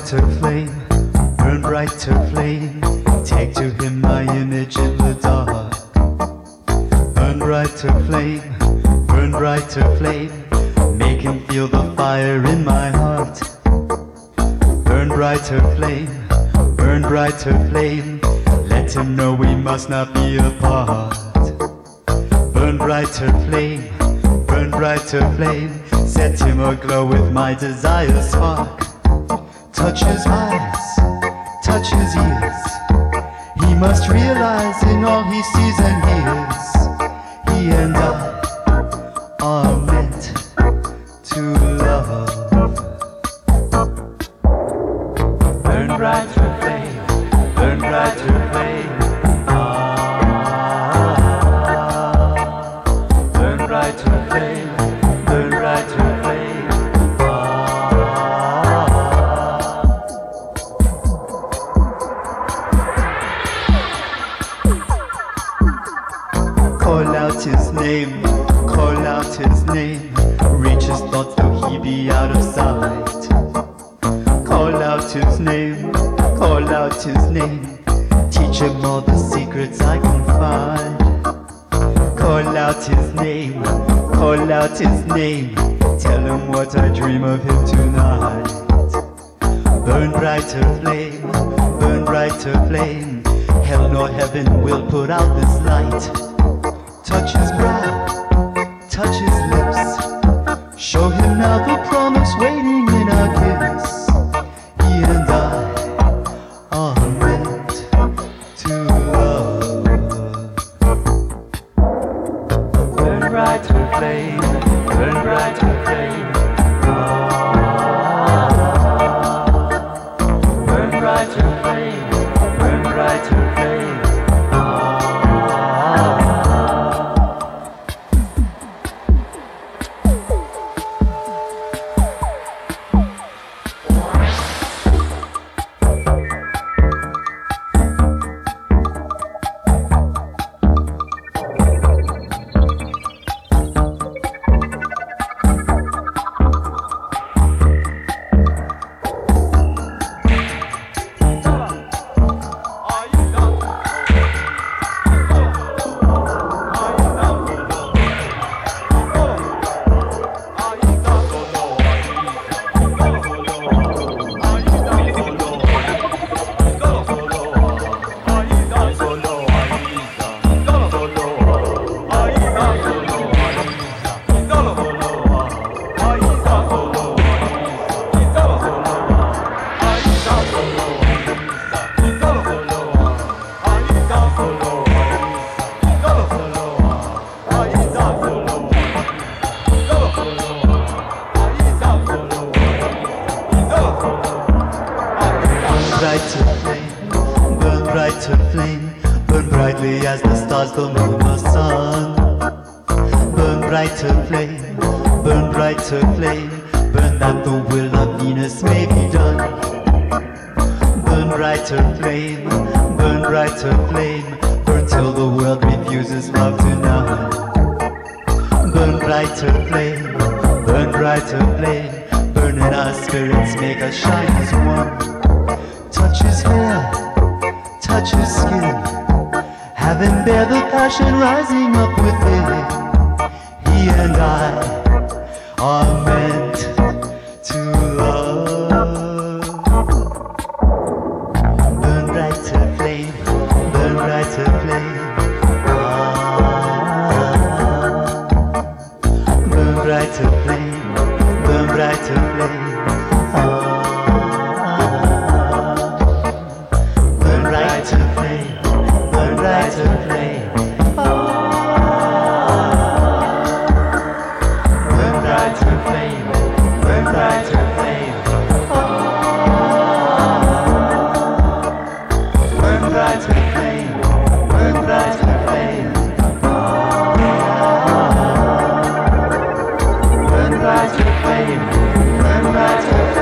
brighter flame, burn brighter flame. Take to him my image in the dark. Burn brighter flame, burn brighter flame. Make him feel the fire in my heart. Burn brighter flame, burn brighter flame. Let him know we must not be apart. Burn brighter flame, burn brighter flame. Set him aglow with my desire spark. Touch his eyes, touch his ears. He must realize in all he sees and hears, he and I are meant to love. Burn brighter flame, burn brighter flame. Burn brighter flame, burn brighter flame. Call out his name, call out his name. Reach his thoughts though he be out of sight. Call out his name, call out his name. Teach him all the secrets I can find. Call out his name, call out his name. Tell him what I dream of him tonight. Burn brighter flame, burn brighter flame. Hell nor heaven will put out this light. Touch his brow, touch his lips. Show him now the promise waiting in our kiss. He and I are meant to love. Burn brighter flame, burn brighter flame. Burn brighter flame, burn brighter flame. Brighter flame, burn brighter flame. Burn brightly as the stars, the moon, the sun. Burn brighter flame, burn brighter flame. Burn that the will of Venus may be done. Burn brighter flame, burn brighter flame. Burn till the world refuses love to none. Burn brighter flame, burn brighter flame. Burn in our spirits, make us shine as one. Touch his hair, touch his skin. Have him bear the passion rising up within. He and I are meant to love. Burn brighter flame, burn brighter flame. Burn brighter flame, burn brighter flame. Burn brighter flame, burn brighter flame. Burn brighter flame, burn brighter flame. Burn brighter flame, burn brighter flame. Burn brighter flame, burn brighter flame.